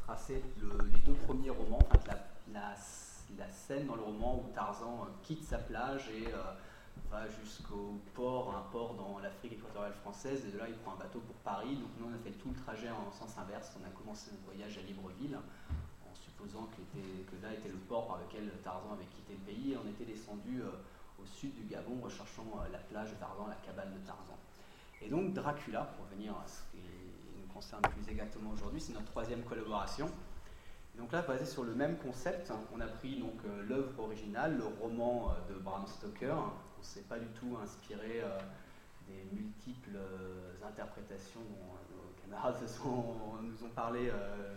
retracer les deux premiers romans, en fait, la scène dans le roman où Tarzan quitte sa plage et va jusqu'au port, un port dans l'Afrique équatoriale française, et de là il prend un bateau pour Paris. Donc nous on a fait tout le trajet en sens inverse, on a commencé notre voyage à Libreville, en supposant que là était le port par lequel Tarzan avait quitté le pays, et on était descendu au sud du Gabon, recherchant la plage de Tarzan, la cabane de Tarzan. Et donc Dracula, pour venir à ce qui nous concerne plus exactement aujourd'hui, c'est notre troisième collaboration. Et donc là, basé sur le même concept, on a pris donc l'œuvre originale, le roman de Bram Stoker. On ne s'est pas du tout inspiré des multiples interprétations dont nos camarades nous ont parlé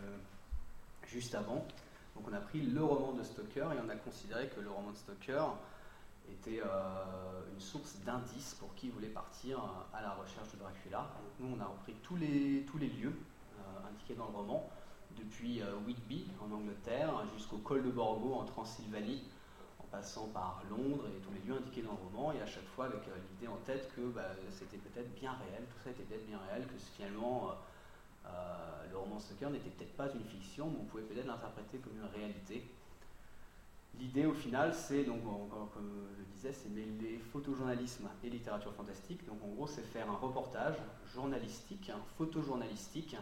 juste avant. Donc on a pris le roman de Stoker et on a considéré que le roman de Stoker était une source d'indices pour qui voulait partir à la recherche de Dracula. Donc nous, on a repris tous les lieux indiqués dans le roman, depuis Whitby en Angleterre jusqu'au col de Borgo en Transylvanie, en passant par Londres et tous les lieux indiqués dans le roman, et à chaque fois avec l'idée en tête que c'était peut-être bien réel, tout ça était peut-être bien réel, que finalement le roman Stoker n'était peut-être pas une fiction, mais on pouvait peut-être l'interpréter comme une réalité. L'idée au final, c'est, donc, comme je disais, c'est mêler photojournalisme et littérature fantastique. Donc en gros, c'est faire un reportage journalistique, photojournalistique,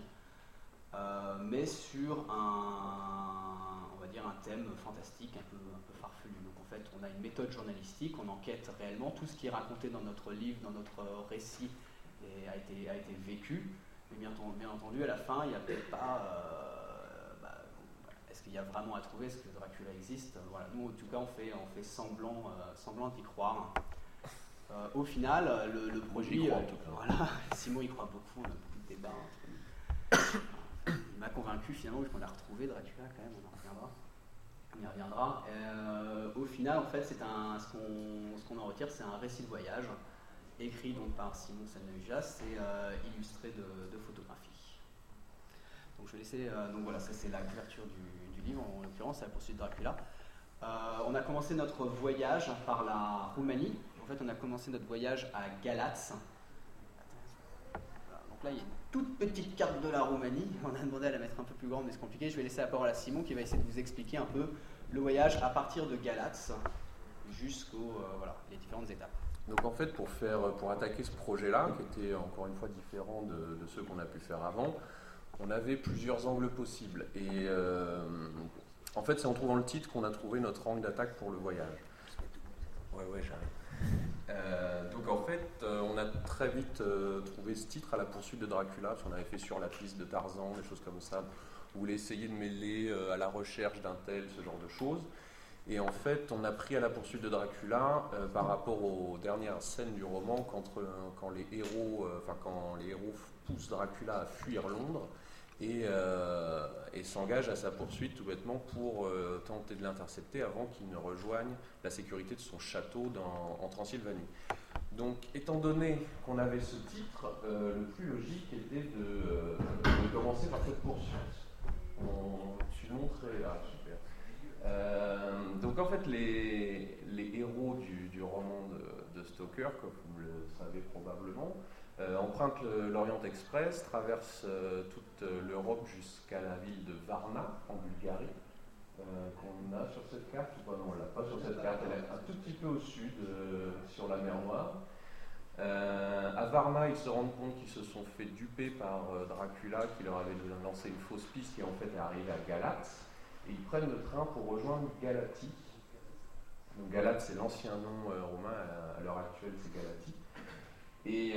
mais sur on va dire un thème fantastique un peu farfelu. Donc en fait, on a une méthode journalistique, on enquête réellement, tout ce qui est raconté dans notre livre, dans notre récit, a été vécu. Mais bien entendu, à la fin, il n'y a peut-être pas... est-ce qu'il y a vraiment à trouver? Est-ce que Dracula existe? Voilà, nous, en tout cas, on fait semblant d'y croire. Au final, le projet... voilà, Simon y croit beaucoup, on a beaucoup de débats entre nous. Il m'a convaincu, finalement, qu'on l'a retrouvé, Dracula, quand même, on y reviendra. Au final, en fait, ce qu'on en retire, c'est un récit de voyage, écrit donc par Simon Sennejas et illustré de photographies. Donc je vais laisser, donc voilà, ça c'est la couverture du livre, en l'occurrence, c'est la poursuite de Dracula. On a commencé notre voyage par la Roumanie. En fait, on a commencé notre voyage à Galatz. Voilà, donc là, il y a une toute petite carte de la Roumanie. On a demandé à la mettre un peu plus grande, mais c'est compliqué. Je vais laisser la parole à Simon qui va essayer de vous expliquer un peu le voyage à partir de Galatz jusqu'aux les différentes étapes. Donc en fait, pour attaquer ce projet-là, qui était encore une fois différent de ceux qu'on a pu faire avant, on avait plusieurs angles possibles. Et en fait, c'est en trouvant le titre qu'on a trouvé notre angle d'attaque pour le voyage. Ouais, j'arrive. Donc en fait, on a très vite trouvé ce titre, à la poursuite de Dracula, parce qu'on avait fait sur la piste de Tarzan, des choses comme ça. On voulait essayer de mêler à la recherche d'un tel, ce genre de choses. Et en fait, on a pris à la poursuite de Dracula par rapport aux dernières scènes du roman, quand les héros poussent Dracula à fuir Londres et s'engagent à sa poursuite tout bêtement pour tenter de l'intercepter avant qu'il ne rejoigne la sécurité de son château en Transylvanie. Donc, étant donné qu'on avait ce titre, le plus logique était de commencer par cette poursuite. Je suis montré là, super. Donc en fait, les héros du roman de Stoker, comme vous le savez probablement, empruntent l'Orient Express, traversent toute l'Europe jusqu'à la ville de Varna, en Bulgarie, qu'on a sur cette carte, ou pas? Non, on ne l'a pas sur cette carte, elle est un tout petit peu au sud, sur la mer Noire. À Varna, ils se rendent compte qu'ils se sont fait duper par Dracula, qui leur avait lancé une fausse piste, qui en fait est arrivée à Galatz. Et ils prennent le train pour rejoindre Galatie. Donc Galate, c'est l'ancien nom romain, à l'heure actuelle c'est Galatie. Et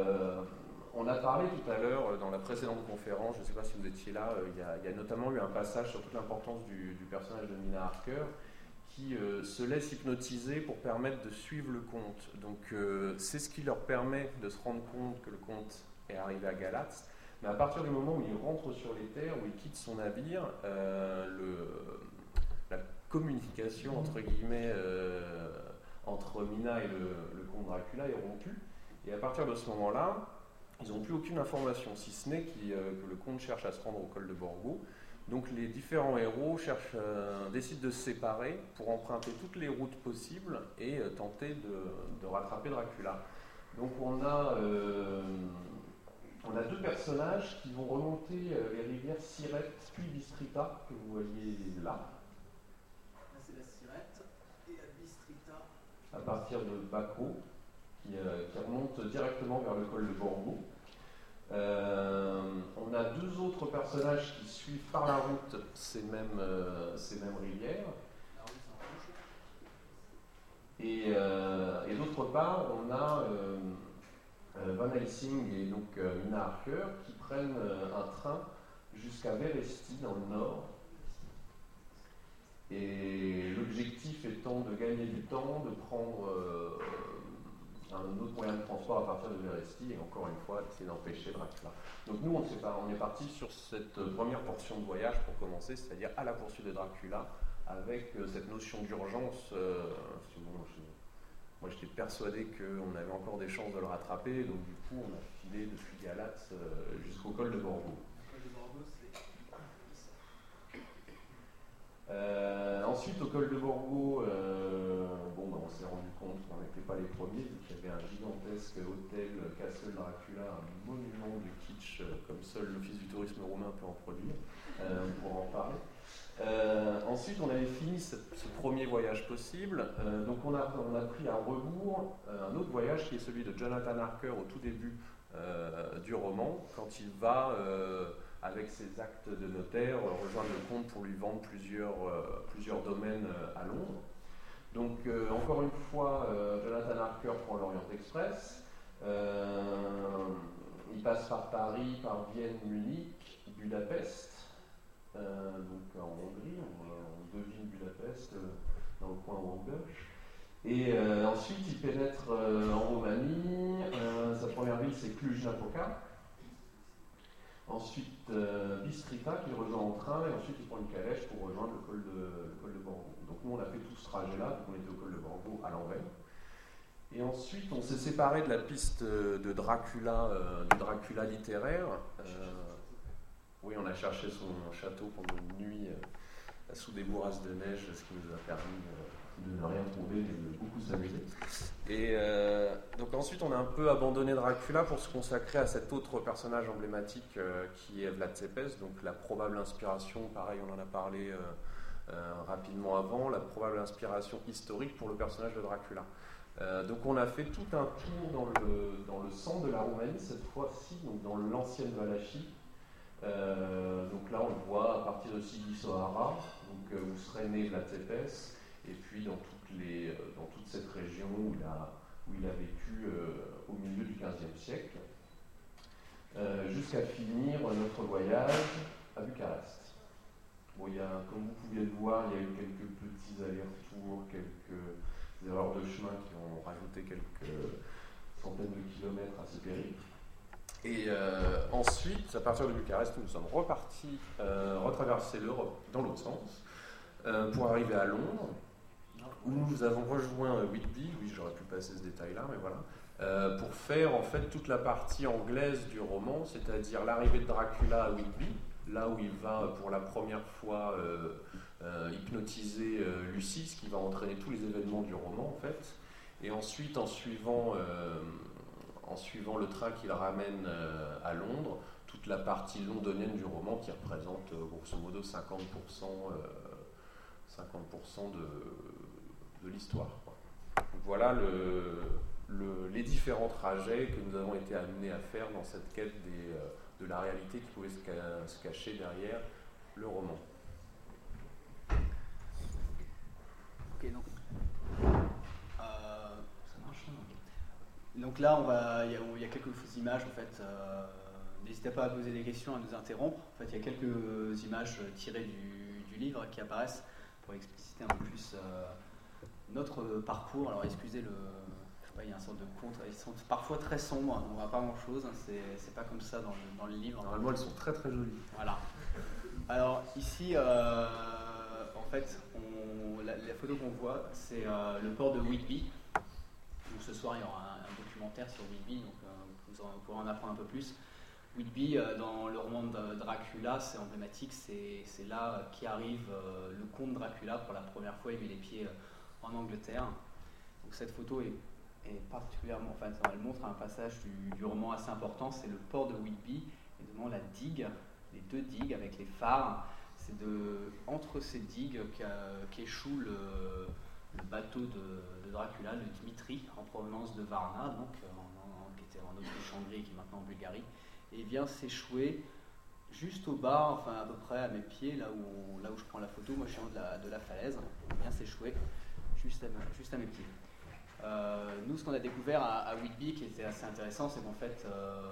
on a parlé tout à l'heure dans la précédente conférence, je ne sais pas si vous étiez là, il y a notamment eu un passage sur toute l'importance du personnage de Mina Harker qui se laisse hypnotiser pour permettre de suivre le conte. Donc c'est ce qui leur permet de se rendre compte que le conte est arrivé à Galatz. Mais à partir du moment où il rentre sur les terres, où il quitte son navire, la communication entre guillemets entre Mina et le comte Dracula est rompue. Et à partir de ce moment-là, ils n'ont plus aucune information, si ce n'est que le comte cherche à se rendre au col de Borgo. Donc les différents héros décident de se séparer pour emprunter toutes les routes possibles et tenter de rattraper Dracula. Donc on a on a deux personnages qui vont remonter les rivières Sirette puis Bistrita, que vous voyez là. Là, c'est la Sirette et la Bistrita. À partir de Bacro, qui remonte directement vers le col de Borgo. On a deux autres personnages qui suivent par la route ces mêmes rivières. Et d'autre part, on a Van Helsing et donc Mina Harker qui prennent un train jusqu'à Veresti dans le nord. Et l'objectif étant de gagner du temps, de prendre un autre moyen de transport à partir de Veresti, et encore une fois, c'est d'empêcher Dracula. Donc nous, on est parti sur cette première portion de voyage pour commencer, c'est-à-dire à la poursuite de Dracula, avec cette notion d'urgence. Moi, j'étais persuadé qu'on avait encore des chances de le rattraper, donc du coup, on a filé depuis Galatz jusqu'au col de Borgo. Le col de Borgo, ensuite, au col de Borgo, on s'est rendu compte qu'on n'était pas les premiers, vu qu'il y avait un gigantesque hôtel Castle Dracula, un monument du kitsch, comme seul l'Office du tourisme romain peut en produire. On pourra en parler. Ensuite, on avait fini ce premier voyage possible, donc on a pris à rebours un autre voyage qui est celui de Jonathan Harker au tout début du roman, quand il va, avec ses actes de notaire, rejoindre le comte pour lui vendre plusieurs domaines à Londres. Donc, encore une fois, Jonathan Harker prend l'Orient Express, il passe par Paris, par Vienne, Munich, Budapest. Donc en Hongrie, on devine Budapest dans le coin Wamböch. Et ensuite, il pénètre en Roumanie. Sa première ville, c'est Cluj-Napoca. Ensuite, Bistrita, qu'il rejoint en train. Et ensuite, il prend une calèche pour rejoindre le col de Borgo. Donc nous, on a fait tout ce trajet-là. Donc on était au col de Borgo à l'envers. Et ensuite, on s'est séparé de la piste de Dracula, du Dracula littéraire. Oui, on a cherché son château pendant une nuit sous des bourrasques de neige, ce qui nous a permis de ne rien trouver et de beaucoup s'amuser. Et donc ensuite, on a un peu abandonné Dracula pour se consacrer à cet autre personnage emblématique qui est Vlad Tepes, donc la probable inspiration, pareil, on en a parlé rapidement avant, la probable inspiration historique pour le personnage de Dracula. Donc on a fait tout un tour dans le centre de la Roumanie, cette fois-ci, donc dans l'ancienne Valachie. Donc là, on le voit à partir de Sighisoara, donc où serait né Vlad Tepes, et puis dans toute cette région où il a vécu au milieu du XVe siècle, jusqu'à finir notre voyage à Bucarest. Bon, comme vous pouvez le voir, il y a eu quelques petits allers-retours, quelques erreurs de chemin qui ont rajouté quelques centaines de kilomètres à ce périple. Et ensuite, à partir de Bucarest, nous sommes repartis retraverser l'Europe dans l'autre sens pour arriver à Londres, où nous avons rejoint Whitby. Oui, j'aurais pu passer ce détail-là, mais voilà, pour faire en fait toute la partie anglaise du roman, c'est-à-dire l'arrivée de Dracula à Whitby, là où il va pour la première fois hypnotiser Lucie, ce qui va entraîner tous les événements du roman en fait, et ensuite en suivant le train qui le ramène à Londres, toute la partie londonienne du roman qui représente grosso modo 50% de l'histoire. Donc voilà les différents trajets que nous avons été amenés à faire dans cette quête de la réalité qui pouvait se cacher derrière le roman. Ok, donc ça marche. Donc là, il y a quelques images en fait. N'hésitez pas à poser des questions, à nous interrompre. En fait, il y a quelques images tirées du livre qui apparaissent pour expliciter un peu plus notre parcours. Alors, excusez il y a une sorte de conte. Ils sont parfois très sombres, on ne voit pas grand-chose. Hein, c'est pas comme ça dans le livre. Normalement, elles sont très très jolies. Voilà. Alors ici, en fait, la photo qu'on voit, c'est le port de Whitby. Donc ce soir, il y aura un documentaire sur Whitby, donc vous pourrez en apprendre un peu plus. Whitby, dans le roman de Dracula, c'est emblématique, c'est là qu'arrive le comte Dracula pour la première fois, il met les pieds en Angleterre. Donc cette photo est et particulièrement, enfin, elle montre un passage du roman assez important, c'est le port de Whitby, et notamment la digue, les deux digues avec les phares. C'est entre ces digues qu'échoue le bateau de Dracula, le Dmitri, en provenance de Varna, donc, qui était en Autriche-Hongrie et qui est maintenant en Bulgarie, et il vient s'échouer juste au bas, enfin à peu près à mes pieds, là où je prends la photo. Moi je suis en haut de la falaise, il vient s'échouer juste à mes pieds. Nous, ce qu'on a découvert à Whitby, qui était assez intéressant, c'est qu'en fait,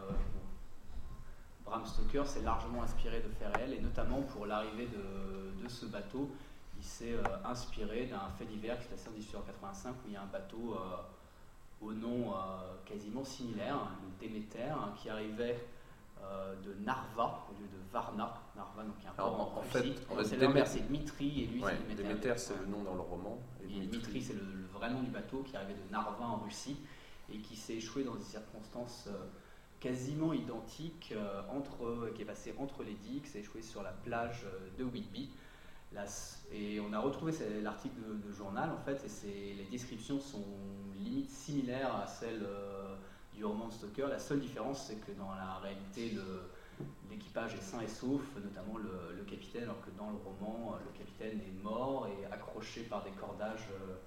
Bram Stoker s'est largement inspiré de faits réels, et notamment pour l'arrivée de ce bateau, il s'est inspiré d'un fait divers qui se passait en 1885, où il y a un bateau au nom quasiment similaire, le Déméter, qui arrivait de Narva au lieu de Varna. Narva, donc il y a un port en Russie. C'est l'inverse, c'est Dmitri, et lui c'est Déméter. Déméter, c'est le nom dans le roman. Et Dmitri, c'est le vrai nom du bateau, qui arrivait de Narva en Russie et qui s'est échoué dans des circonstances quasiment identiques, qui est passé entre les digues, s'est échoué sur la plage de Whitby. Et on a retrouvé l'article de journal, en fait, et les descriptions sont limite similaires à celles du roman de Stoker. La seule différence, c'est que dans la réalité, l'équipage est sain et sauf, notamment le capitaine, alors que dans le roman, le capitaine est mort et accroché par des cordages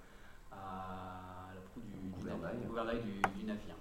à la proue du gouvernail du navire.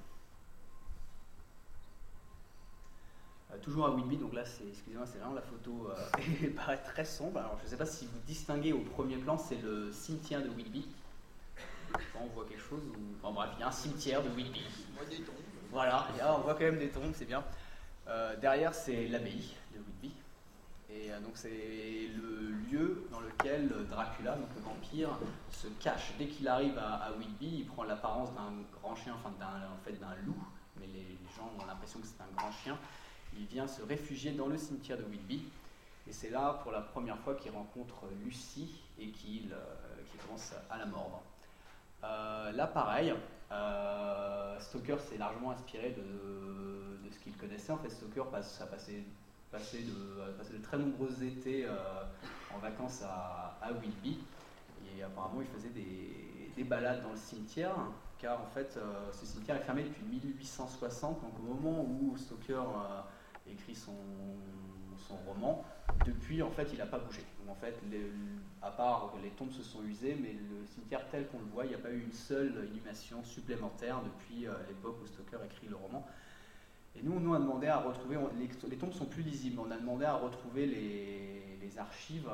Toujours à Whitby, donc là, excusez-moi, c'est vraiment la photo elle paraît très sombre. Alors je ne sais pas si vous distinguez au premier plan, c'est le cimetière de Whitby. On voit quelque chose, enfin bref, il y a un cimetière de Whitby. On voit des tombes. Voilà, on voit quand même des tombes, c'est bien. Derrière, c'est l'abbaye de Whitby. Et donc c'est le lieu dans lequel Dracula, donc le vampire, se cache. Dès qu'il arrive à Whitby, il prend l'apparence d'un grand chien, enfin d'un loup, mais les gens ont l'impression que c'est un grand chien. Il vient se réfugier dans le cimetière de Whitby, et c'est là pour la première fois qu'il rencontre Lucy et qu'il commence à la mordre. Là pareil, Stoker s'est largement inspiré de ce qu'il connaissait. En fait, Stoker a passé de très nombreux étés en vacances à Whitby, et apparemment il faisait des balades dans le cimetière, car en fait ce cimetière est fermé depuis 1860, donc au moment où Stoker écrit son roman. Depuis, en fait, il n'a pas bougé. Donc, en fait, à part que les tombes se sont usées, mais le cimetière tel qu'on le voit, il n'y a pas eu une seule inhumation supplémentaire depuis l'époque où Stoker écrit le roman. Et nous, on a demandé à retrouver, les tombes sont plus lisibles, on a demandé à retrouver les archives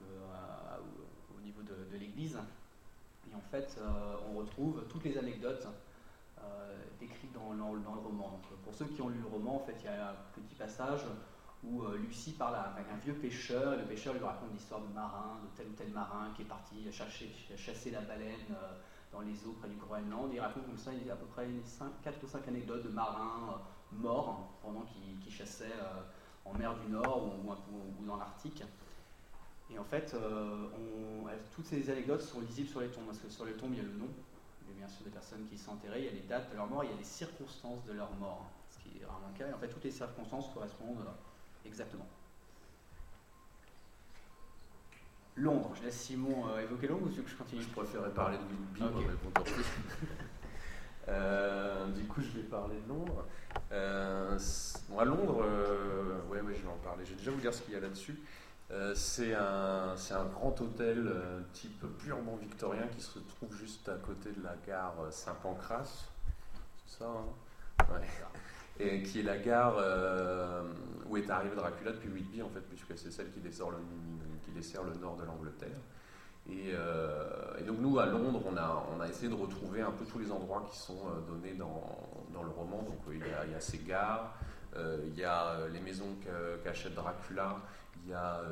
au niveau de l'église. Et en fait, on retrouve toutes les anecdotes décrites dans le roman. Donc, pour ceux qui ont lu le roman, en fait, il y a un petit passage où Lucy parle avec un vieux pêcheur, et le pêcheur lui raconte l'histoire de marin, de tel ou tel marin qui est parti chasser la baleine dans les eaux près du Groenland. Il raconte comme ça, il y a à peu près 4 ou 5 anecdotes de marins morts pendant qu'ils chassaient en mer du Nord ou dans l'Arctique. Et en fait, toutes ces anecdotes sont lisibles sur les tombes, parce que sur les tombes, il y a le nom, bien sûr, des personnes qui sont enterrées, il y a les dates de leur mort, il y a les circonstances de leur mort, ce qui est rarement le cas. Et en fait, toutes les circonstances correspondent exactement. Londres, je laisse Simon évoquer Londres, ou tu veux que je continue? Je préférais parler de Whitby, okay. Mais bon, tant pis. Du coup, je vais parler de Londres. À Londres, ouais, je vais en parler. Je vais déjà vous dire ce qu'il y a là-dessus. C'est un grand hôtel type purement victorien qui se trouve juste à côté de la gare Saint-Pancras. C'est ça, hein? Ouais. Et qui est la gare où est arrivé Dracula depuis Whitby, en fait, puisque c'est celle qui dessert le nord de l'Angleterre. Et donc nous, à Londres, on a essayé de retrouver un peu tous les endroits qui sont donnés dans le roman. Donc il y a ces gares, il y a les maisons qu'achète Dracula, il y a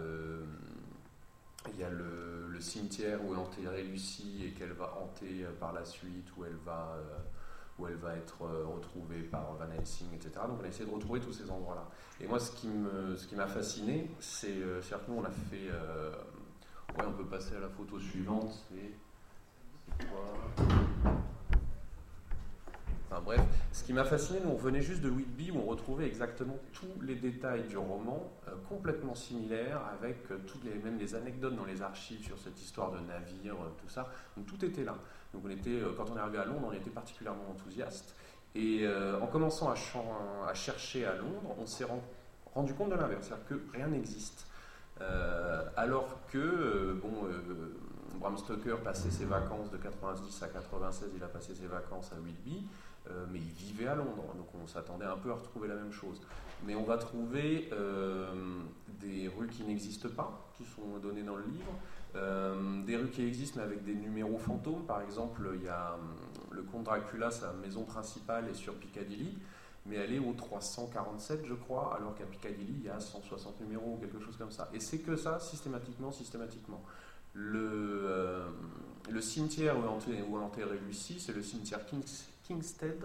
le cimetière où est enterrée Lucy et qu'elle va hanter par la suite, où elle va être retrouvée par Van Helsing, etc. Donc on a essayé de retrouver tous ces endroits-là. Et moi, ce qui m'a fasciné, c'est que nous, on a fait... on peut passer à la photo suivante. C'est quoi? Enfin bref, ce qui m'a fasciné, nous on venait juste de Whitby où on retrouvait exactement tous les détails du roman, complètement similaires, avec même les anecdotes dans les archives sur cette histoire de navire, tout ça. Donc tout était là. Donc quand on est arrivé à Londres, on était particulièrement enthousiaste. Et en commençant à chercher à Londres, on s'est rendu compte de l'inverse, c'est-à-dire que rien n'existe. Alors que, Bram Stoker passait ses vacances de 90 à 96, il a passé ses vacances à Whitby, mais il vivait à Londres, donc on s'attendait un peu à retrouver la même chose. Mais on va trouver des rues qui n'existent pas, qui sont données dans le livre, des rues qui existent mais avec des numéros fantômes. Par exemple, il y a le comte Dracula, sa maison principale est sur Piccadilly, mais elle est au 347 je crois, alors qu'à Piccadilly il y a 160 numéros ou quelque chose comme ça. Et c'est que ça, systématiquement. Le cimetière où est enterré Lucie, c'est le cimetière Kingstead.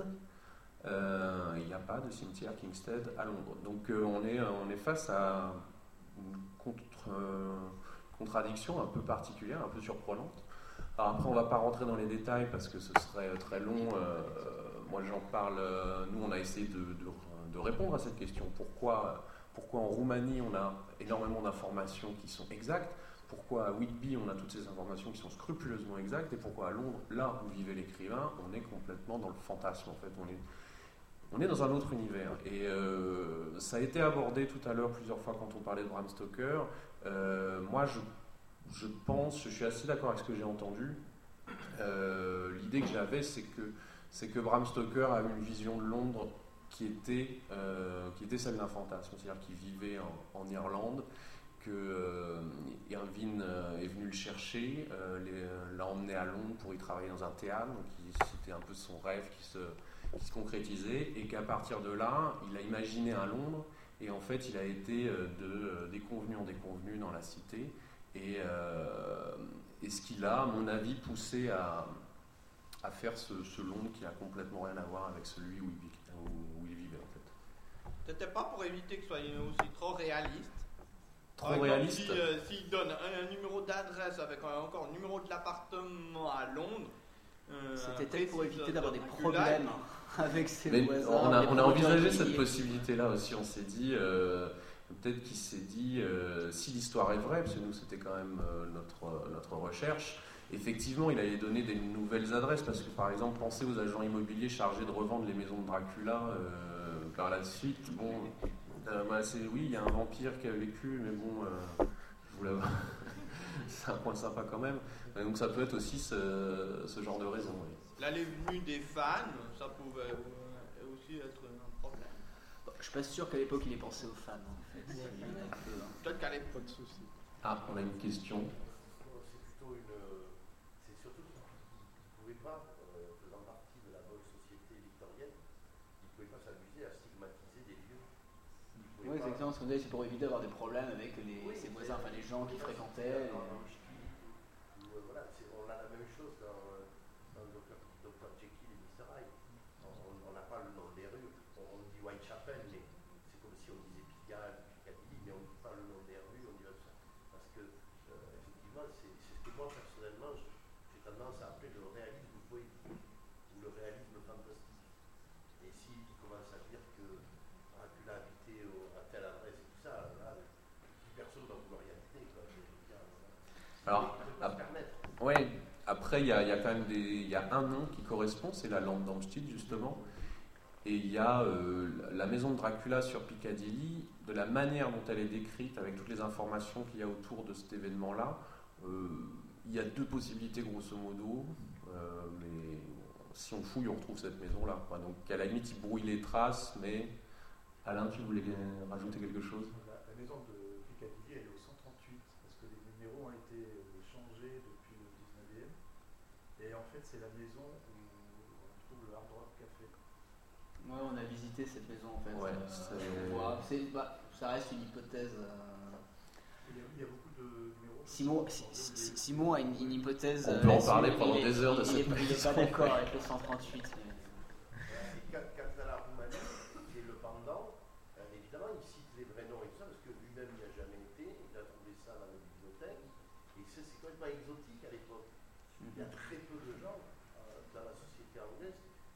Il n'y a pas de cimetière Kingstead à Londres. Donc on est face à une contradiction un peu particulière, un peu surprenante. Alors après, on ne va pas rentrer dans les détails parce que ce serait très long. Moi, j'en parle. Nous, on a essayé de répondre à cette question. Pourquoi en Roumanie, on a énormément d'informations qui sont exactes? Pourquoi à Whitby, on a toutes ces informations qui sont scrupuleusement exactes? Et pourquoi à Londres, là où vivait l'écrivain, on est complètement dans le fantasme, en fait. On est dans un autre univers. Et ça a été abordé tout à l'heure plusieurs fois quand on parlait de Bram Stoker. Moi, je suis assez d'accord avec ce que j'ai entendu. L'idée que j'avais, c'est que Bram Stoker a eu une vision de Londres qui était celle d'un fantasme, c'est-à-dire qu'il vivait en Irlande, que Irvine est venu le chercher, l'a emmené à Londres pour y travailler dans un théâtre, donc c'était un peu son rêve qui se concrétisait, et qu'à partir de là, il a imaginé un Londres, et en fait, il a été de déconvenu en déconvenu dans la cité, et ce qui l'a, à mon avis, poussé à faire ce Londres qui n'a complètement rien à voir avec celui où il vivait, en fait. C'était pas pour éviter que ce soit aussi trop réaliste? Trop réaliste. S'il donne un numéro d'adresse avec encore un numéro de l'appartement à Londres, c'était peut-être pour éviter d'avoir des problèmes avec ses voisins. On a envisagé cette possibilité-là aussi. On s'est dit, peut-être qu'il s'est dit, si l'histoire est vraie, parce que nous c'était quand même notre recherche, effectivement il allait donner des nouvelles adresses, parce que par exemple, pensez aux agents immobiliers chargés de revendre les maisons de Dracula par la suite. Bon, oui, il y a un vampire qui a vécu, mais bon, je vous l'avoue, c'est un point sympa quand même. Donc ça peut être aussi ce genre de raison. Oui. Là, les venues des fans, ça pouvait aussi être un problème. Je suis pas sûr qu'à l'époque il ait pensé aux fans, en fait. Peut-être qu'à l'époque. Pas de souci. Ah, on a une question. C'est surtout qu'il ne pouvait pas, faisant partie de la bonne société victorienne, il ne pouvait pas s'amuser à stigmatiser des lieux. Oui, exactement. Ce qu'on dit, c'est pour éviter d'avoir des problèmes avec ses voisins, enfin les gens qui fréquentaient. Voilà, on a la même chose dans Dr. Jekyll et Mr. Hyde. On n'a pas le nom des rues. On dit Whitechapel, mais c'est comme si on disait Piccadilly, mais on ne dit pas le nom des rues, on dit ça. Parce que, effectivement, c'est ce que moi, personnellement, j'ai tendance à appeler le réalisme poétique ou le réalisme fantastique. Et s'il commence à dire que Dracula habitait à telle adresse et tout ça, là, plus personne ne va vouloir y habiter. Alors, oui, après il y a quand même il y a un nom qui correspond, c'est la lampe d'Amstead justement, et il y a la maison de Dracula sur Piccadilly, de la manière dont elle est décrite, avec toutes les informations qu'il y a autour de cet événement-là, il y a deux possibilités grosso modo, mais si on fouille on retrouve cette maison-là, quoi. Donc à la limite il brouille les traces, mais Alain, tu voulais rajouter quelque chose? La maison de Piccadilly, elle est au 138, parce que les numéros ont été changés depuis le 19e. Et en fait, c'est la maison où on trouve le Hard Rock Café. Ouais, on a visité cette maison en fait. Ouais, ça reste une hypothèse. Il y a beaucoup de numéros. Simon a une hypothèse. On peut en parler pendant des heures de cette maison. Il n'est pas d'accord avec le 138. Quant à la Roumanie, qui est le pendant, évidemment, il cite les vrais noms et tout ça, parce que lui-même n'y a jamais été, il a trouvé ça dans la bibliothèque, et c'est complètement exotique à l'époque. Il y a très peu de gens dans la société anglaise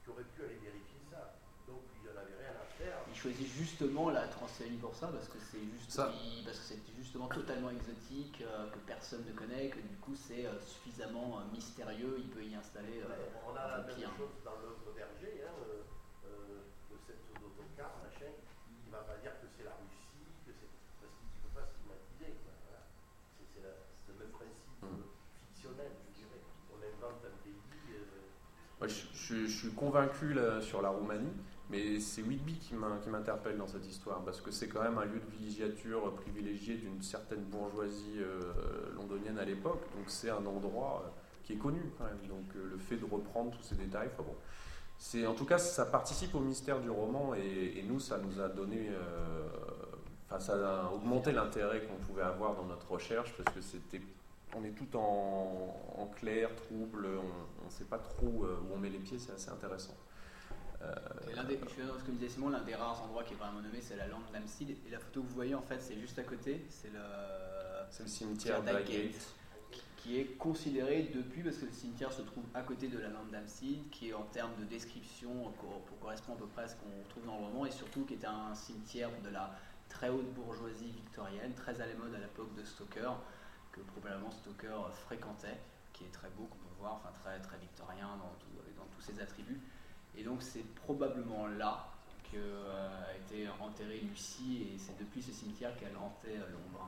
qui auraient pu aller vérifier ça. Donc il n'y en avait rien à faire. Il choisit justement la Transylvanie pour ça, parce que c'est justement totalement exotique, que personne ne connaît, que du coup c'est suffisamment mystérieux, il peut y installer On a la un même pire. chose dans l'autre berger, le cette d'autocar, machin, il ne va pas dire que c'est la Russie, parce qu'il ne peut pas stigmatiser. Voilà. C'est le même principe fictionnel, je dirais. On invente un pays. Moi, je suis convaincu là, sur la Roumanie, mais c'est Whitby qui m'interpelle dans cette histoire, parce que c'est quand même un lieu de villégiature privilégié d'une certaine bourgeoisie londonienne à l'époque, donc c'est un endroit qui est connu quand même, donc le fait de reprendre tous ces détails, bon, en tout cas ça participe au mystère du roman, et nous ça nous a donné, ça a augmenté l'intérêt qu'on pouvait avoir dans notre recherche, parce que on est tout en clair, trouble, on ne sait pas trop où on met les pieds, c'est assez intéressant. Ce que disait Simon, l'un des rares endroits qui est vraiment nommé, c'est la lande d'Amstead. Et la photo que vous voyez, en fait, c'est juste à côté. C'est le cimetière d'Highgate, qui est considéré depuis, parce que le cimetière se trouve à côté de la lande d'Amstead, qui est en termes de description, correspond à peu près à ce qu'on trouve dans le roman, et surtout qui est un cimetière de la très haute bourgeoisie victorienne, très à la mode à l'époque de Stoker, que probablement Stoker fréquentait, qui est très beau, qu'on peut voir, enfin très, très victorien dans tous ses attributs. Et donc c'est probablement là qu'a été enterrée Lucie, et c'est depuis ce cimetière qu'elle hantait Londres.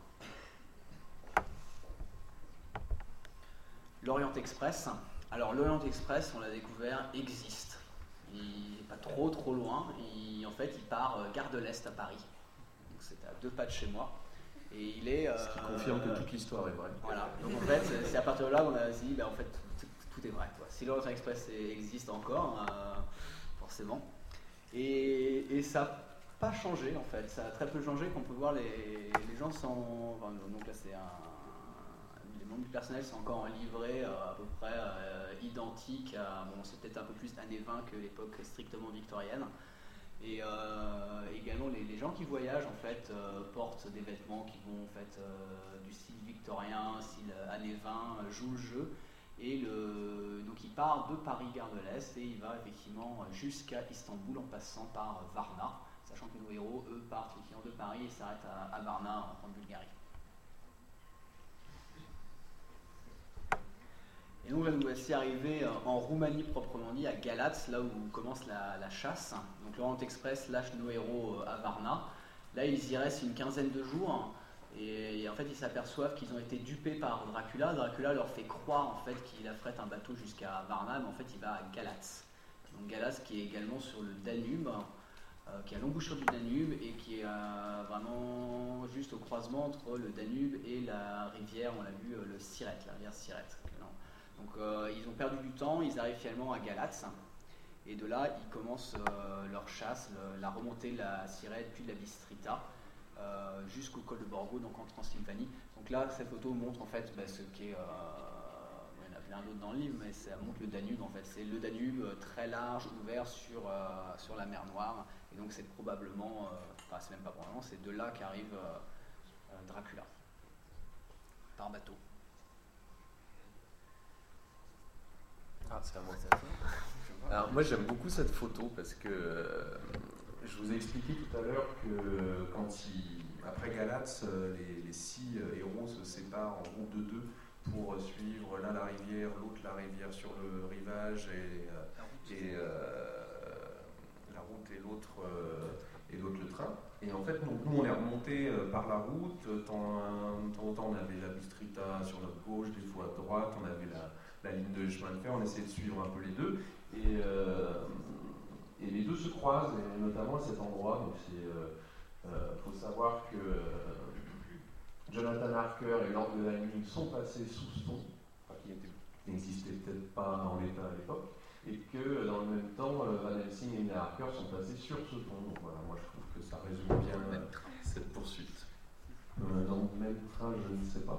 L'Orient Express. Alors l'Orient Express, on l'a découvert, existe. Il n'est pas trop loin. En fait, il part gare de l'Est à Paris. Donc c'est à 2 pas de chez moi. Et il est. Ce qui confirme que toute l'histoire est vraie. Voilà. Donc en fait, c'est à partir de là qu'on a dit, en fait, tout est vrai. Quoi. Si l'Orient Express existe encore, forcément. Et ça n'a pas changé en fait. Ça a très peu changé. Qu'on peut voir les gens sont. Enfin, donc là, les membres du personnel sont encore en livret à peu près identique. C'est peut-être un peu plus années 20 que l'époque strictement victorienne. Et également les gens qui voyagent en fait portent des vêtements qui vont en fait du style victorien, style années 20, jouent le jeu. Et donc il part de Paris gare de l'Est et il va effectivement jusqu'à Istanbul en passant par Varna, sachant que nos héros eux partent effectivement de Paris et s'arrêtent à Varna en Bulgarie. Et donc là, nous voici arrivés en Roumanie proprement dit, à Galatz, là où commence la chasse. Donc l'Orient Express lâche nos héros à Varna. Là, ils y restent une quinzaine de jours. Et en fait, ils s'aperçoivent qu'ils ont été dupés par Dracula. Dracula leur fait croire en fait qu'il affrète un bateau jusqu'à Varna, mais en fait, il va à Galatz. Donc Galatz qui est également sur le Danube, qui est à l'embouchure du Danube et qui est vraiment juste au croisement entre le Danube et la rivière, on l'a vu, le Siret, la rivière Siret. Donc ils ont perdu du temps, ils arrivent finalement à Galatz. Et de là, ils commencent leur chasse, la remontée de la Siret puis de la Bistrita. Jusqu'au col de Borgo, donc en Transylvanie. Donc là, cette photo montre en fait ce qui est. Il y en a plein d'autres dans le livre, mais ça montre le Danube en fait. C'est le Danube très large, ouvert sur la mer Noire. Et donc c'est probablement, c'est même pas probablement, c'est de là qu'arrive Dracula. Par bateau. Ah, c'est à moi. Alors moi j'aime beaucoup cette photo parce que je vous ai expliqué tout à l'heure que après Galatz, les 6 héros se séparent en groupe de 2 pour suivre l'un la rivière, l'autre la rivière sur le rivage et la route et l'autre le train. Et en fait, nous on est remonté par la route. De temps en temps, on avait la Bistrita sur notre gauche, des fois à droite, on avait la ligne de chemin de fer, on essayait de suivre un peu les deux. Et les deux se croisent, et notamment à cet endroit. Donc faut savoir que Jonathan Harker et Lord de la Nuit sont passés sous ce pont, qui n'existait peut-être pas en l'état à l'époque, et que dans le même temps, Van Helsing et Harker sont passés sur ce pont. Donc voilà, moi je trouve que ça résume bien cette poursuite. Dans le même train, je ne sais pas.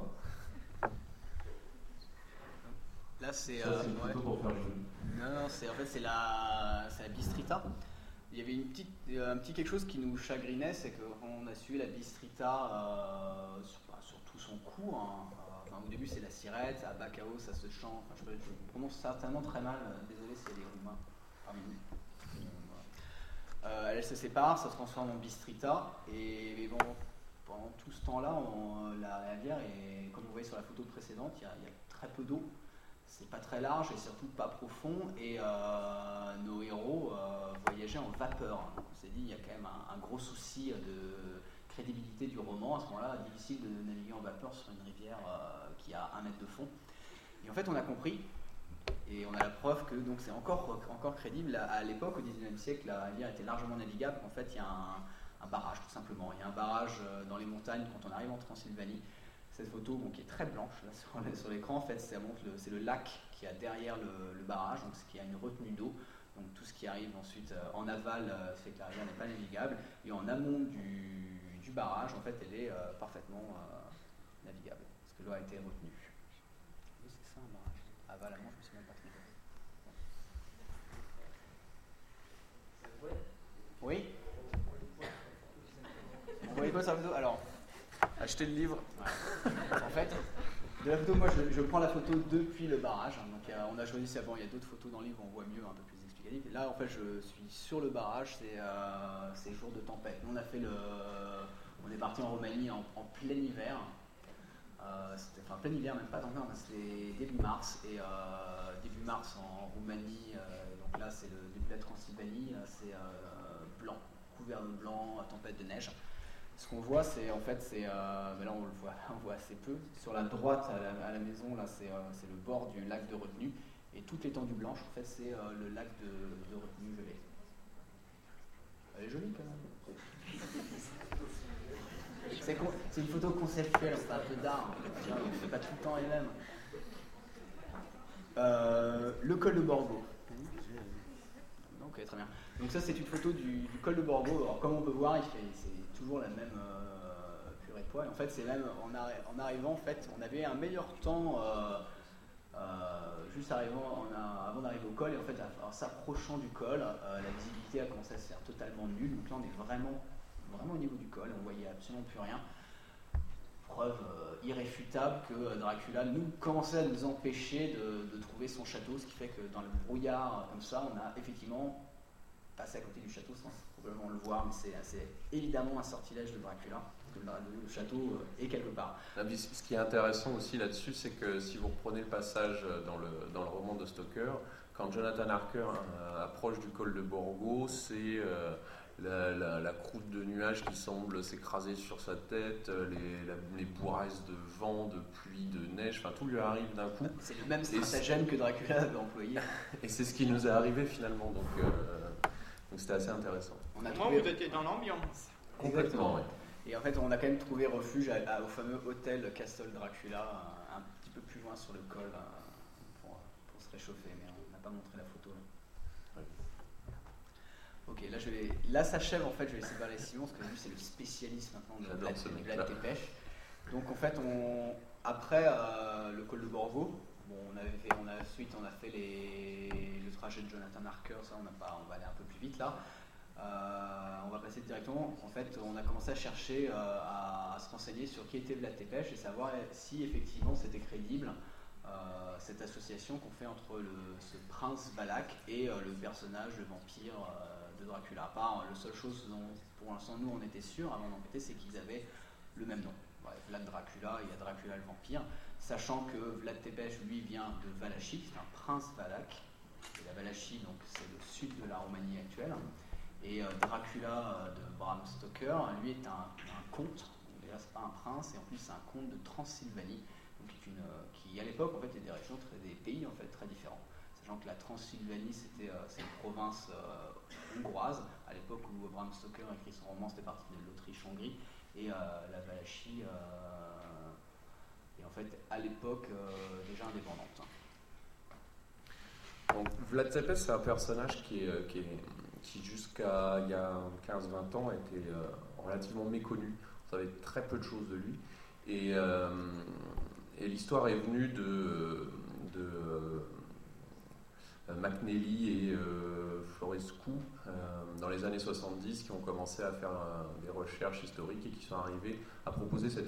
Là, c'est plutôt pour faire joli. Non, c'est la Bistrita. Il y avait un petit quelque chose qui nous chagrinait, c'est qu'on a suivi la Bistrita sur tout son cours. Au début, c'est la Sirette, à Bacao, ça se chante. Je prononce certainement très mal, désolé, c'est les Roumains. Elle se sépare, ça se transforme en Bistrita, mais bon, pendant tout ce temps-là, la rivière, est, comme vous voyez sur la photo précédente, il y a très peu d'eau, c'est pas très large et surtout pas profond, et nos héros voyageaient en vapeur. Donc on s'est dit, il y a quand même un gros souci de crédibilité du roman. À ce moment-là, difficile de naviguer en vapeur sur une rivière qui a 1 mètre de fond. Et en fait, on a compris, et on a la preuve que donc c'est encore crédible. À l'époque, au XIXe siècle, la rivière était largement navigable. En fait, il y a un barrage, tout simplement. Il y a un barrage dans les montagnes quand on arrive en Transylvanie. Cette photo, qui est très blanche là, sur l'écran, en fait, ça montre c'est le lac qui a derrière le barrage, donc ce qui a une retenue d'eau. Donc tout ce qui arrive ensuite en aval fait que la rivière n'est pas navigable. Et en amont du barrage, en fait, elle est parfaitement navigable, parce que l'eau a été retenue. Oui, c'est ça un barrage. Avalement, je ne me suis même pas trompé. Oui. Vous voyez quoi sur la photo? Alors, Achetez le livre. ouais. En fait, de la photo, moi je prends la photo depuis le barrage. Donc on a choisi, il y a d'autres photos dans le livre où on voit mieux, un peu plus explicatif. Là, en fait, je suis sur le barrage, c'est jour de tempête. Nous, on est parti en Roumanie en plein hiver. Enfin, plein hiver, même pas tant que ça, c'était début mars. Et début mars en Roumanie, donc là, c'est le début de la Transylvanie, c'est blanc, couvert de blanc, tempête de neige. Ce qu'on voit, c'est là on voit assez peu. Sur la droite à la maison, là c'est le bord du lac de retenue, et toute l'étendue blanche, en fait, c'est le lac de retenue gelé. Elle est jolie quand même. C'est une photo conceptuelle, c'est un peu d'art. On ne fait pas tout le temps les mêmes. Le col de Borgo. Ok, très bien. Donc ça, c'est une photo du col de Borgo. Alors comme on peut voir, c'est toujours la même purée de poids. Et en fait, c'est même en arrivant, en fait, on avait un meilleur temps juste avant d'arriver au col. Et en fait, en s'approchant du col, la visibilité a commencé à se faire totalement nulle. Donc là, on est vraiment au niveau du col. On voyait absolument plus rien. Preuve irréfutable que Dracula commençait à nous empêcher de trouver son château, ce qui fait que dans le brouillard comme ça, on a effectivement passé à côté du château sans probablement le voir, mais c'est évidemment un sortilège de Dracula, parce que le château est quelque part. Ce qui est intéressant aussi là-dessus, c'est que si vous reprenez le passage dans le roman de Stoker, quand Jonathan Harker approche du col de Borgo, c'est la croûte de nuages qui semble s'écraser sur sa tête, les bourrasques de vent, de pluie, de neige, enfin tout lui arrive d'un coup. C'est le même stratagème que Dracula avait employé. Et c'est ce qui nous est arrivé finalement, donc c'était assez intéressant. Moi, vous étiez dans l'ambiance. Complètement, oui. Et en fait, on a quand même trouvé refuge au fameux hôtel Castle Dracula, un petit peu plus loin sur le col, pour se réchauffer, mais on n'a pas montré la photo. Là. Ok, là s'achève en fait, je vais laisser parler Simon, parce que lui c'est le spécialiste maintenant de Vlad Tepes. Donc en fait, après le col de Borgo, on a fait le trajet de Jonathan Harker, ça on va aller un peu plus vite là. On va passer directement. En fait, on a commencé à chercher, à se renseigner sur qui était Vlad Tepes et savoir si effectivement c'était crédible cette association qu'on fait entre ce prince Valak et le personnage, le vampire de Dracula. À part, la seule chose dont pour l'instant nous on était sûr avant d'enquêter, c'est qu'ils avaient le même nom. Ouais, Vlad Dracula, il y a Dracula le vampire, sachant que Vlad Tepes lui vient de Valachie, c'est un prince Valak. Et la Valachie, donc c'est le sud de la Roumanie actuelle. Et Dracula de Bram Stoker, lui est un comte. Déjà c'est pas un prince, et en plus c'est un comte de Transylvanie, donc qui à l'époque en fait était des pays en fait très différents. Sachant que la Transylvanie c'est une province hongroise. À l'époque où Bram Stoker a écrit son roman, c'était partie de l'Autriche-Hongrie, et la Valachie est en fait à l'époque déjà indépendante. Donc Vlad Tepes, c'est un personnage qui jusqu'à il y a 15-20 ans était relativement méconnu. On savait très peu de choses de lui. Et l'histoire est venue de McNally et Florescu dans les années 70 qui ont commencé à faire des recherches historiques et qui sont arrivés à proposer cette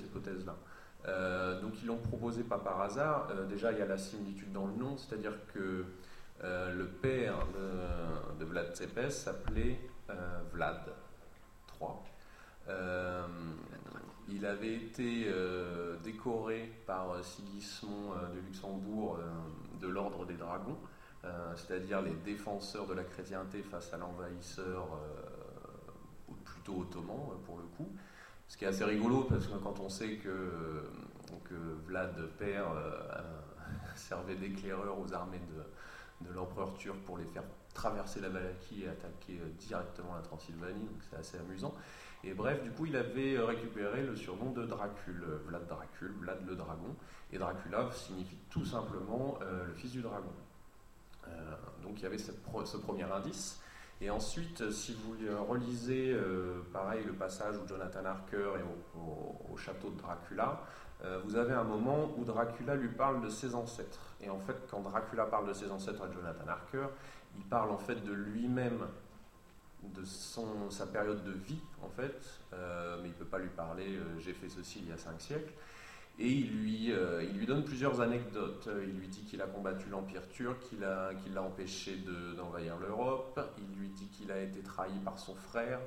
hypothèse-là. Donc ils l'ont proposé pas par hasard. Déjà, il y a la similitude dans le nom, c'est-à-dire que Le père de Vlad Tepes s'appelait Vlad III. Il avait été décoré par Sigismond de Luxembourg de l'ordre des dragons, c'est-à-dire les défenseurs de la chrétienté face à l'envahisseur plutôt ottoman pour le coup. Ce qui est assez rigolo parce que quand on sait que Vlad père servait d'éclaireur aux armées de l'empereur turc pour les faire traverser la Valachie et attaquer directement la Transylvanie, donc c'est assez amusant. Et bref, du coup, il avait récupéré le surnom de Dracule, Vlad Dracule, Vlad le dragon, et Dracula signifie tout simplement le fils du dragon. Donc il y avait ce premier indice. Et ensuite, si vous relisez pareil le passage où Jonathan Harker est au château de Dracula, vous avez un moment où Dracula lui parle de ses ancêtres. Et en fait, quand Dracula parle de ses ancêtres à Jonathan Harker, il parle en fait de lui-même, de sa période de vie en fait, mais il ne peut pas lui parler j'ai fait ceci il y a 5 siècles. Et il lui donne plusieurs anecdotes. Il lui dit qu'il a combattu l'Empire turc, qu'il l'a empêché d'envahir l'Europe. Il lui dit qu'il a été trahi par son frère.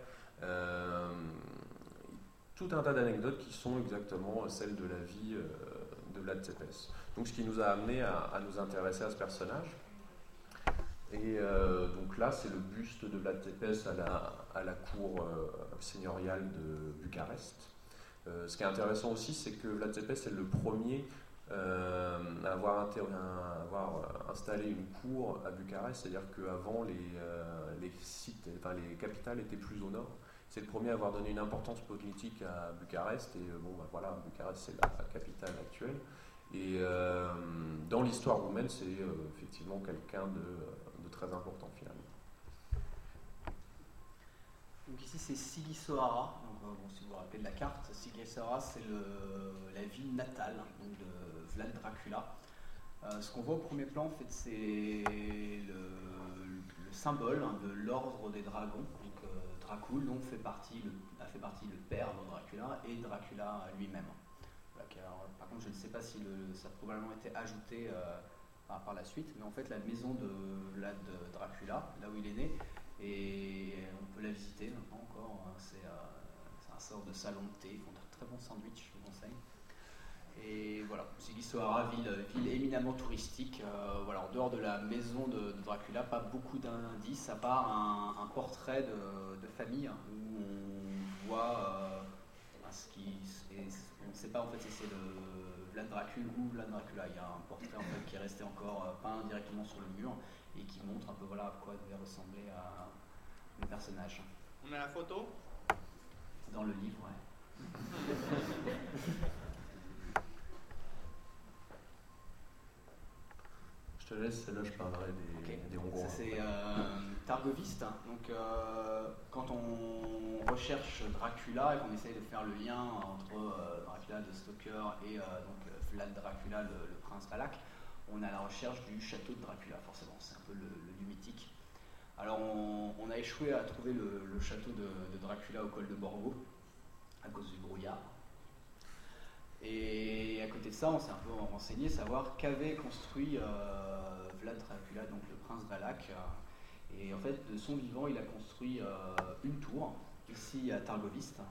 Tout un tas d'anecdotes qui sont exactement celles de la vie de Vlad Tepes. Donc ce qui nous a amené à nous intéresser à ce personnage. Et donc là, c'est le buste de Vlad Tepes à la cour seigneuriale de Bucarest. Ce qui est intéressant aussi, c'est que Vlad Tepes est le premier à avoir installé une cour à Bucarest, c'est-à-dire qu'avant les capitales étaient plus au nord. C'est le premier à avoir donné une importance politique à Bucarest, et voilà, Bucarest c'est la capitale actuelle. Et dans l'histoire roumaine, c'est effectivement quelqu'un de très important finalement. Donc ici c'est Sighisoara, donc, si vous vous rappelez de la carte, Sighisoara c'est la ville natale donc, de Vlad Dracula. Ce qu'on voit au premier plan en fait c'est le symbole de l'ordre des dragons, donc Dracul donc a fait partie le père de Dracula et Dracula lui-même. Par contre je ne sais pas si ça a probablement été ajouté par la suite, mais en fait la maison de Vlad Dracula, là où il est né, et on peut la visiter maintenant encore. C'est un sort de salon de thé. Ils font de très bons sandwichs, je vous conseille. Et voilà, Sighisoara, ville éminemment touristique. Voilà, en dehors de la maison de Dracula, pas beaucoup d'indices, à part un portrait de famille où on voit on ne sait pas en fait si c'est le Vlad Dracul ou Vlad Dracula. Il y a un portrait en fait qui est resté encore peint directement sur le mur et qui montre un peu voilà à quoi devait ressembler le personnage. On a la photo? Dans le livre, ouais. Je te laisse, celle-là je parlerai des Hongrois. Ça c'est Targoviste. Donc quand on recherche Dracula et qu'on essaye de faire le lien entre Dracula de Stoker et donc Vlad Dracula, le prince Valak, on est à la recherche du château de Dracula, forcément. C'est un peu le mythique. Alors on a échoué à trouver le château de Dracula au col de Borgo à cause du brouillard. Et à côté de ça, on s'est un peu renseigné, savoir qu'avait construit Vlad Dracula, donc le prince Valak. Et en fait, de son vivant, il a construit une tour, ici à Targoviste,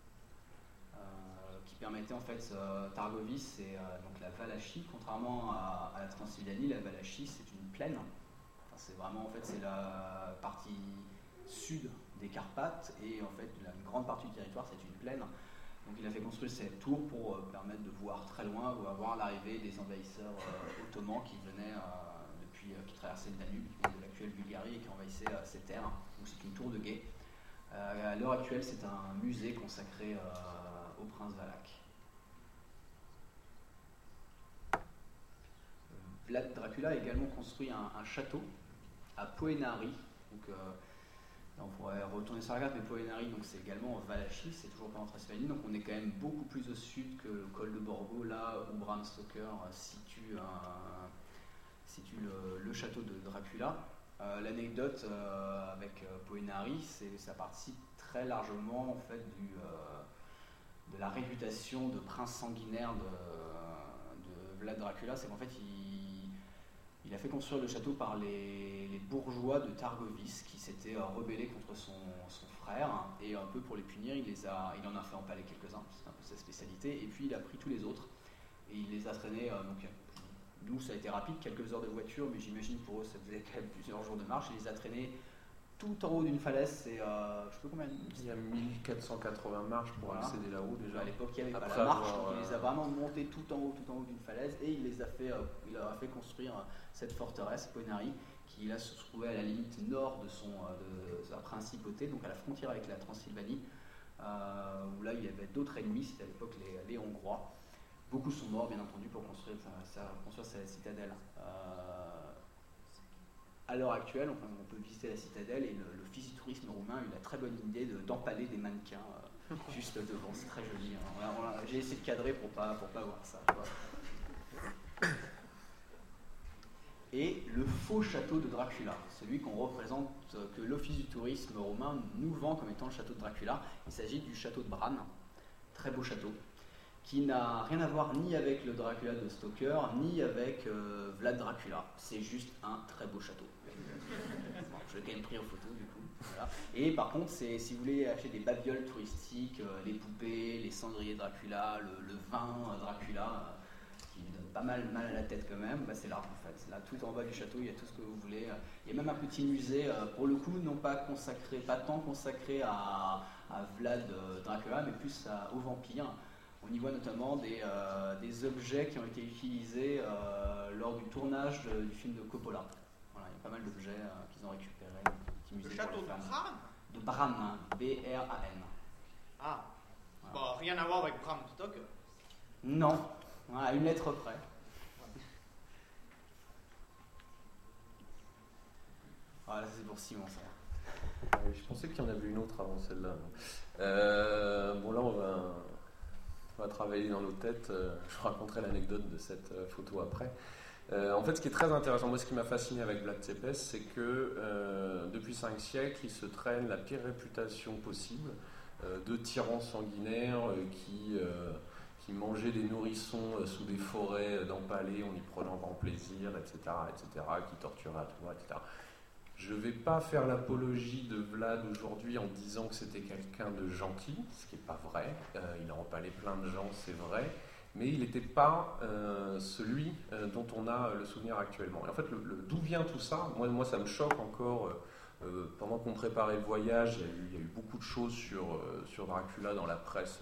qui permettait en fait, Targoviste, c'est donc la Valachie, contrairement à la Transylvanie, la Valachie c'est une plaine. Enfin, c'est vraiment, en fait, c'est la partie sud des Carpates, et en fait, une grande partie du territoire, c'est une plaine. Donc il a fait construire cette tour pour permettre de voir très loin ou avoir l'arrivée des envahisseurs ottomans qui venaient qui traversaient le Danube, qui venaient de l'actuelle Bulgarie et qui envahissaient ces terres. Donc c'est une tour de guet. À l'heure actuelle, c'est un musée consacré au prince Valak. Vlad Dracula a également construit un château à Poenari. Donc, on pourrait retourner sur la carte, mais Poenari, donc c'est également en Valachie, c'est toujours pas en Transylvanie, donc on est quand même beaucoup plus au sud que le col de Borgo, là où Bram Stoker situe le château de Dracula. L'anecdote avec Poenari, ça participe très largement en fait de la réputation de prince sanguinaire de Vlad Dracula, c'est qu'en fait Il a fait construire le château par les bourgeois de Targovis qui s'étaient rebellés contre son frère, et un peu pour les punir, il en a fait empaler quelques-uns, c'est un peu sa spécialité, et puis il a pris tous les autres et il les a traînés. Donc, nous, ça a été rapide, quelques heures de voiture, mais j'imagine pour eux ça faisait quand même plusieurs jours de marche. Il les a traînés tout en haut d'une falaise, c'est je sais pas combien. Il y a 1480 marches pour accéder là-haut déjà. À l'époque, il n'y avait pas Après la marche, avoir, donc il les a vraiment montés tout en haut d'une falaise, et il leur a fait construire cette forteresse, Ponari, qui là se trouvait à la limite nord de sa principauté, donc à la frontière avec la Transylvanie, où là il y avait d'autres ennemis, c'était à l'époque les Hongrois. Beaucoup sont morts, bien entendu, pour construire sa citadelle. À l'heure actuelle, on peut visiter la citadelle, et l'office du tourisme roumain a eu la très bonne idée d'empaler des mannequins juste devant. C'est très joli. Hein. J'ai essayé de cadrer pour pas voir ça. Et le faux château de Dracula, celui qu'on représente, que l'office du tourisme roumain nous vend comme étant le château de Dracula. Il s'agit du château de Bran, très beau château, qui n'a rien à voir ni avec le Dracula de Stoker, ni avec Vlad Dracula. C'est juste un très beau château. Bon, je l'ai quand même pris en photo du coup. Voilà. Et par contre, si vous voulez acheter des babioles touristiques, les poupées, les cendriers Dracula, le vin Dracula, qui donne pas mal à la tête quand même, c'est là en fait. Là, tout en bas du château, il y a tout ce que vous voulez. Il y a même un petit musée, pour le coup, non pas tant consacré à Vlad Dracula, mais plus aux vampires. On y voit notamment des objets qui ont été utilisés lors du tournage du film de Coppola. Voilà, il y a pas mal d'objets qu'ils ont récupérés. Le château de Bran? De Bran, B-R-A-N. Ah, Voilà. Bon, rien à voir avec Bram Stoker. Non, à une lettre près. Voilà, c'est pour Simon, ça. Je pensais qu'il y en avait une autre avant celle-là. Bon, là, on va travailler dans nos têtes. Je vous raconterai l'anecdote de cette photo après. En fait, ce qui est très intéressant, moi, ce qui m'a fasciné avec Vlad Tepes, c'est que depuis 5 siècles, il se traîne la pire réputation possible de tyran sanguinaire qui mangeait des nourrissons sous des forêts d'empalés en y prenant grand plaisir, etc., qui torturait à tout va, etc. Je ne vais pas faire l'apologie de Vlad aujourd'hui en disant que c'était quelqu'un de gentil, ce qui n'est pas vrai. Il a empalé plein de gens, c'est vrai. Mais il n'était pas celui dont on a le souvenir actuellement. Et en fait, d'où vient tout ça ? Moi, ça me choque encore. Pendant qu'on préparait le voyage, il y a eu beaucoup de choses sur Dracula dans la presse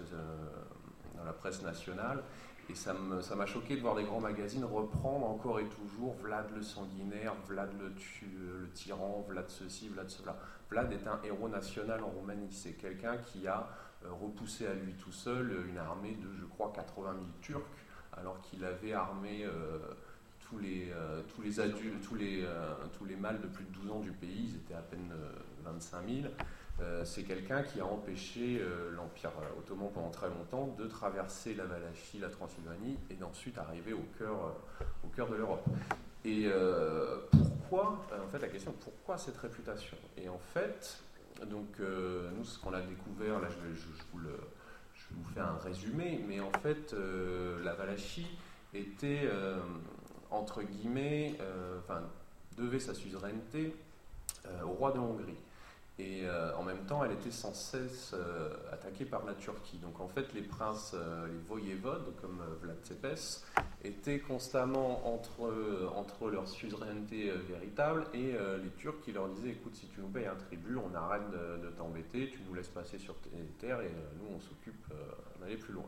nationale. Et ça m'a choqué de voir des grands magazines reprendre encore et toujours Vlad le sanguinaire, Vlad le tyran, Vlad ceci, Vlad cela. Vlad est un héros national en Roumanie. C'est quelqu'un qui a repoussé à lui tout seul une armée de, je crois, 80 000 Turcs, alors qu'il avait armé tous les adultes, tous les mâles de plus de 12 ans du pays. Ils étaient à peine 25 000. C'est quelqu'un qui a empêché l'Empire ottoman pendant très longtemps de traverser la Valachie, la Transylvanie, et d'ensuite arriver au cœur de l'Europe. Et pourquoi, en fait, la question, pourquoi cette réputation ? Et en fait, donc, nous, ce qu'on a découvert, là, je vous fais un résumé, mais en fait, la Valachie était, entre guillemets, devait sa suzeraineté au roi de Hongrie. Et en même temps, elle était sans cesse attaquée par la Turquie. Donc en fait, les princes, les voïvodes, comme Vlad Tepes, étaient constamment entre leur suzeraineté véritable et les Turcs qui leur disaient « Écoute, si tu nous payes un tribut, on arrête de t'embêter, tu nous laisses passer sur tes terres et nous, on s'occupe d'aller plus loin. »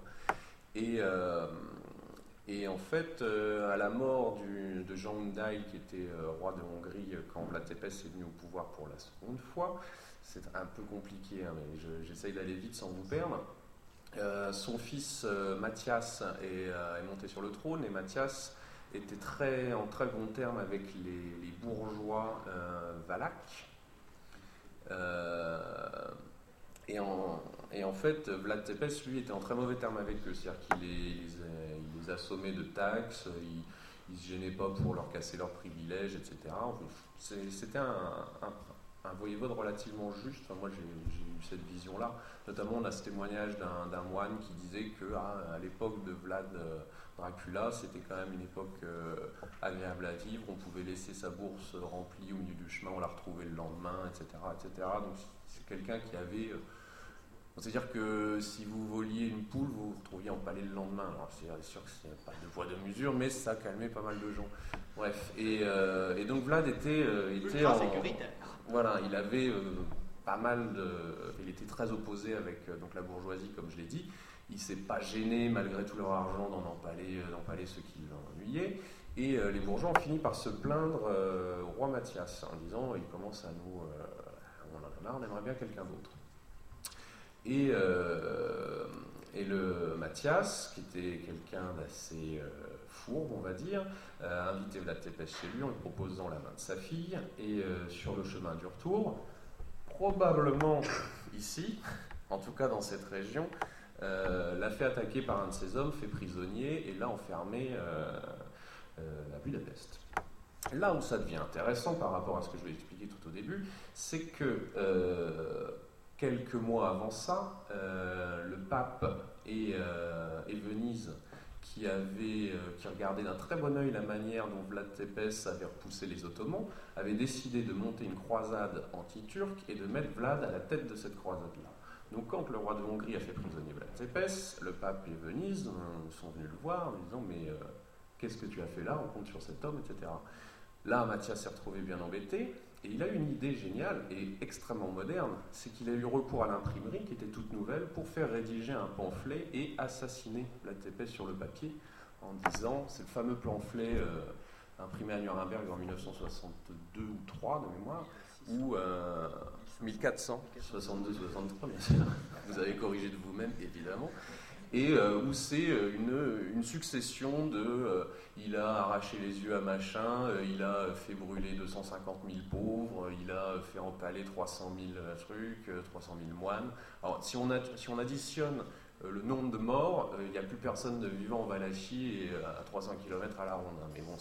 Et en fait, à la mort de Jean Hunyadi, qui était roi de Hongrie quand Vlad Tepes est venu au pouvoir pour la seconde fois, c'est un peu compliqué, hein, mais j'essaye d'aller vite sans vous perdre. Son fils Mathias est monté sur le trône, et Mathias était en très bon terme avec les bourgeois valaques. Et en fait, Vlad Tepes, lui, était en très mauvais termes avec eux. C'est-à-dire qu'il les assommait de taxes, il ne se gênait pas pour leur casser leurs privilèges, etc. C'était un voyévode relativement juste. Enfin, moi, j'ai eu cette vision-là. Notamment, on a ce témoignage d'un moine qui disait que à l'époque de Vlad Dracula, c'était quand même une époque agréable à vivre. On pouvait laisser sa bourse remplie au milieu du chemin, on la retrouvait le lendemain, etc., etc. Donc, c'est quelqu'un qui avait... c'est-à-dire que si vous voliez une poule, vous vous retrouviez en palais le lendemain. Alors, c'est sûr que c'est pas de poids de mesure, mais ça calmait pas mal de gens. Bref, et donc Vlad était Ultra sécuritaire. Voilà, il avait pas mal de... Il était très opposé avec donc la bourgeoisie, comme je l'ai dit. Il ne s'est pas gêné, malgré tout leur argent, d'en empaler ceux qui l'ennuyaient. Et les bourgeois ont fini par se plaindre au roi Mathias, en disant, il commence à nous... on en a marre, on aimerait bien quelqu'un d'autre. Et le Mathias, qui était quelqu'un d'assez fourbe, on va dire, a invité Vlad Tepes chez lui en lui proposant la main de sa fille. Et sur le chemin du retour, probablement ici, en tout cas dans cette région, l'a fait attaquer par un de ses hommes, fait prisonnier et l'a enfermé à Budapest. Là où ça devient intéressant par rapport à ce que je vais expliquer tout au début, c'est que quelques mois avant ça, le pape et Venise, qui regardaient d'un très bon œil la manière dont Vlad Tepes avait repoussé les Ottomans, avaient décidé de monter une croisade anti-turque et de mettre Vlad à la tête de cette croisade-là. Donc quand le roi de Hongrie a fait prisonnier Vlad Tepes, le pape et Venise sont venus le voir en lui disant « mais qu'est-ce que tu as fait là? On compte sur cet homme, etc. » Là, Mathias s'est retrouvé bien embêté. Et il a une idée géniale et extrêmement moderne, c'est qu'il a eu recours à l'imprimerie, qui était toute nouvelle, pour faire rédiger un pamphlet et assassiner Vlad Tepes sur le papier, en disant, c'est le fameux pamphlet imprimé à Nuremberg en 1962 ou 3 de mémoire, ou 1462-63, bien sûr, vous avez corrigé de vous-même, évidemment, et où c'est une succession de... il a arraché les yeux à machin, il a fait brûler 250 000 pauvres, il a fait empaler 300 000 trucs, 300 000 moines. Alors, si on additionne le nombre de morts, il n'y a plus personne de vivant en Valachie et à 300 km à la ronde. Mais bon,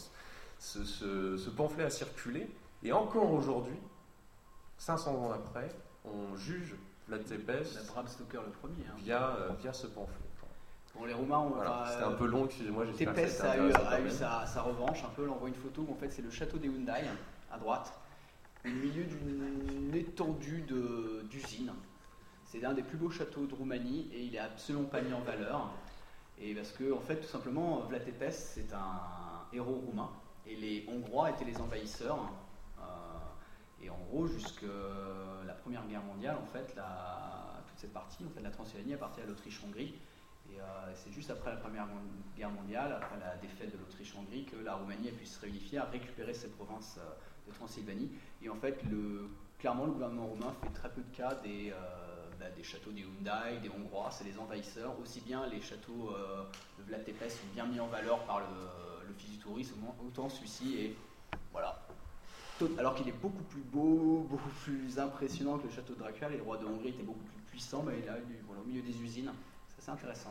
ce pamphlet a circulé, et encore aujourd'hui, 500 ans après, on juge Vlad Tepes Bram Stoker le premier. Via ce pamphlet. Bon, les Roumains ont... Voilà, c'était un peu long, excusez-moi. Tepes a eu sa revanche, un peu. On envoie une photo où en fait c'est le château des Hyundai, à droite, au milieu d'une étendue d'usines. C'est un des plus beaux châteaux de Roumanie et il est absolument pas mis en valeur. Et parce que, en fait, tout simplement, Vlad Tepes, c'est un héros roumain et les Hongrois étaient les envahisseurs. Et en gros, jusqu'à la Première Guerre mondiale, en fait, toute cette partie, en fait, la Transylvanie appartient à l'Autriche-Hongrie. Et c'est juste après la Première Guerre mondiale, après la défaite de l'Autriche-Hongrie, que la Roumanie a pu se réunifier à récupérer cette province de Transylvanie. Et en fait, clairement, le gouvernement roumain fait très peu de cas des châteaux des Hyundai, des Hongrois, c'est les envahisseurs. Aussi bien les châteaux de Vlad Tepes sont bien mis en valeur par l'Office du tourisme, autant celui-ci est... Voilà. Alors qu'il est beaucoup plus beau, beaucoup plus impressionnant que le château de Dracula. Les rois de Hongrie étaient beaucoup plus puissants, mais là, voilà, au milieu des usines. C'est intéressant.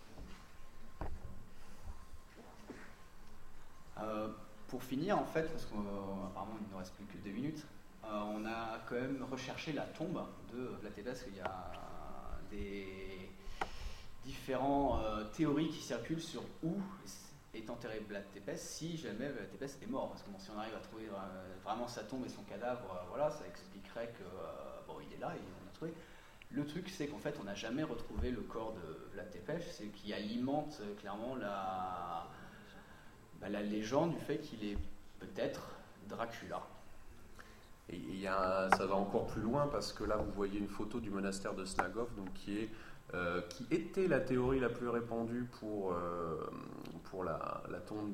Pour finir, en fait, parce qu'apparemment il ne nous reste plus que 2 minutes, on a quand même recherché la tombe de Vlad Tepes, parce qu'il y a des différentes théories qui circulent sur où est enterré Vlad Tepes si jamais Vlad Tepes est mort. Parce que bon, si on arrive à trouver vraiment sa tombe et son cadavre, voilà, ça expliquerait que il est là et on l'a trouvé. Le truc, c'est qu'en fait, on n'a jamais retrouvé le corps de Vlad Tepes, c'est qui alimente clairement la légende du fait qu'il est peut-être Dracula. Et ça va encore plus loin parce que là, vous voyez une photo du monastère de Snagov, donc qui était la théorie la plus répandue pour la tombe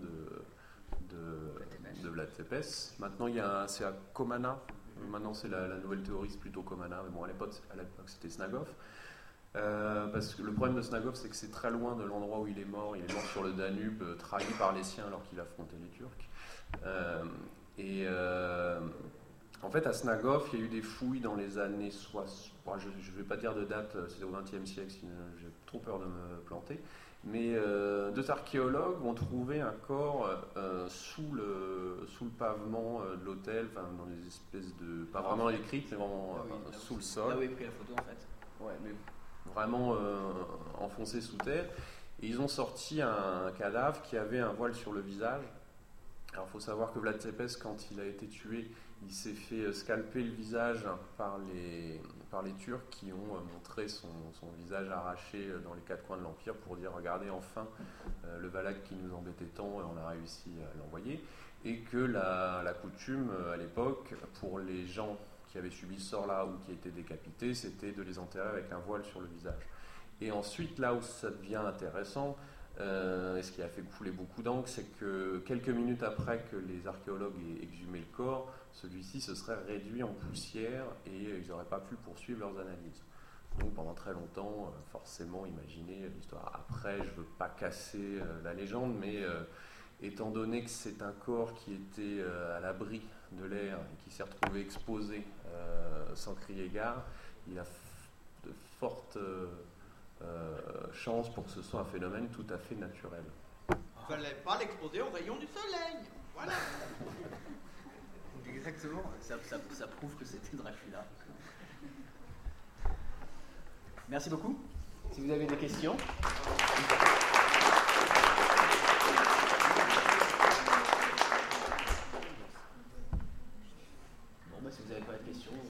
de Vlad Tepes. Maintenant, c'est à Comana. Maintenant, c'est la nouvelle théorie, c'est plutôt Comana. Mais bon, à l'époque c'était Snagov. Parce que le problème de Snagov, c'est que c'est très loin de l'endroit où il est mort. Il est mort sur le Danube, trahi par les siens alors qu'il affrontait les Turcs. En fait, à Snagov, il y a eu des fouilles dans les années 60. Je ne vais pas dire de date, c'était au XXe siècle, sinon j'ai trop peur de me planter. Mais deux archéologues ont trouvé un corps sous le pavement de l'hôtel, dans des espèces de. Pas vraiment les cryptes, mais vraiment sous le sol. Là où est pris la photo en fait. Ouais, mais vraiment enfoncé sous terre. Et ils ont sorti un cadavre qui avait un voile sur le visage. Alors, il faut savoir que Vlad Tepes, quand il a été tué, il s'est fait scalper le visage par les Turcs qui ont montré son visage arraché dans les quatre coins de l'Empire pour dire regardez enfin le Valak qui nous embêtait tant et on a réussi à l'envoyer. Et que la coutume à l'époque, pour les gens qui avaient subi ce sort-là ou qui étaient décapités, c'était de les enterrer avec un voile sur le visage. Et ensuite, là où ça devient intéressant, et ce qui a fait couler beaucoup d'encre, c'est que quelques minutes après que les archéologues aient exhumé le corps, celui-ci se serait réduit en poussière et ils n'auraient pas pu poursuivre leurs analyses. Donc pendant très longtemps, forcément, imaginez l'histoire. Après, je ne veux pas casser la légende, mais étant donné que c'est un corps qui était à l'abri de l'air et qui s'est retrouvé exposé sans crier gare, il a de fortes chances pour que ce soit un phénomène tout à fait naturel. Il ne fallait pas l'exposer aux rayons du soleil. Voilà. Exactement, ça prouve que c'était Dracula. Merci beaucoup. Si vous avez des questions.